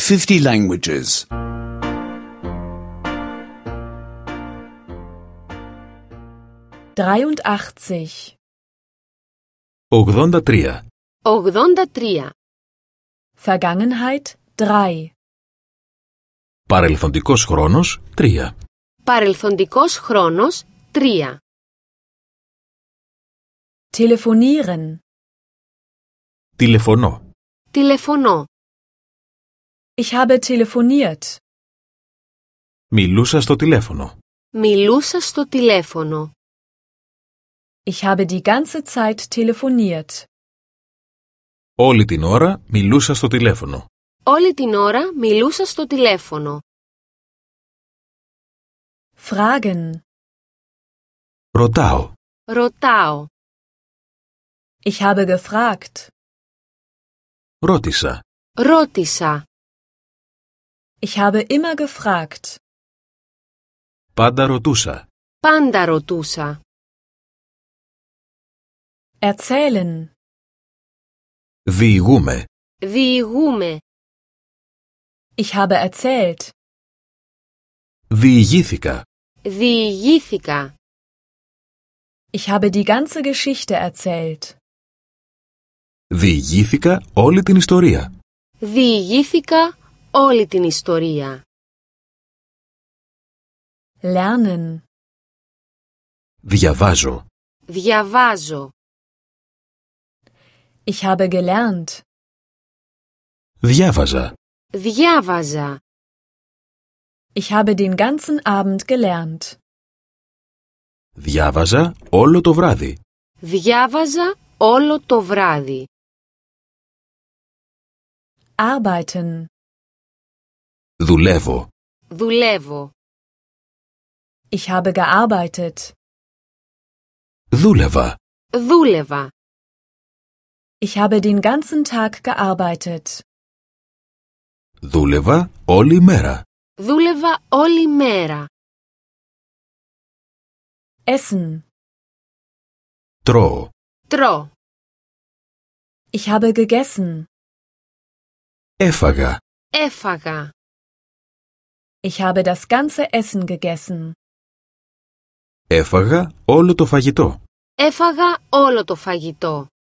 50 languages. 83. 83. 83. Vergangenheit 3. Παρελθοντικός χρόνος 3. Παρελθοντικός χρόνος 3. Telefonieren. Τηλεφωνώ. Τηλεφωνώ. Ich habe telefoniert. Μιλούσα στο τηλέφωνο. Μιλούσα στο τηλέφωνο. Ich habe die ganze Zeit telefoniert. Όλη την ώρα μιλούσα στο τηλέφωνο. Όλη την ώρα μιλούσα στο τηλέφωνο. Fragen. Ρωτάω. Ρωτάω. Ich habe gefragt. Ρώτησα. Ρώτησα. Ich habe immer gefragt. Πάντα ρωτούσα. Πάντα ρωτούσα. Erzählen. Διηγούμε. Διηγούμε. Ich habe erzählt. Διηγήθηκα. Διηγήθηκα. Ich habe die ganze Geschichte erzählt. Διηγήθηκα όλη την ιστορία. Διηγήθηκα όλη την ιστορία. Lernen. Διαβάζω. Διαβάζω. Ich habe gelernt. Διάβαζα. Διάβαζα. Ich habe den ganzen Abend gelernt. Διάβαζα όλο το βράδυ. Διάβαζα όλο το βράδυ. Arbeiten. Δουλεύω. Δουλεύω. Ich habe gearbeitet. Δούλευα. Δούλευα. Ich habe den ganzen Tag gearbeitet. Δούλευα όλη μέρα. Δούλευα όλη μέρα. Essen. Τρώω. Τρώω. Ich habe gegessen. Έφαγα. Έφαγα. Ich habe das ganze Essen gegessen. Έφαγα όλο το φαγητό. Έφαγα όλο το φαγητό.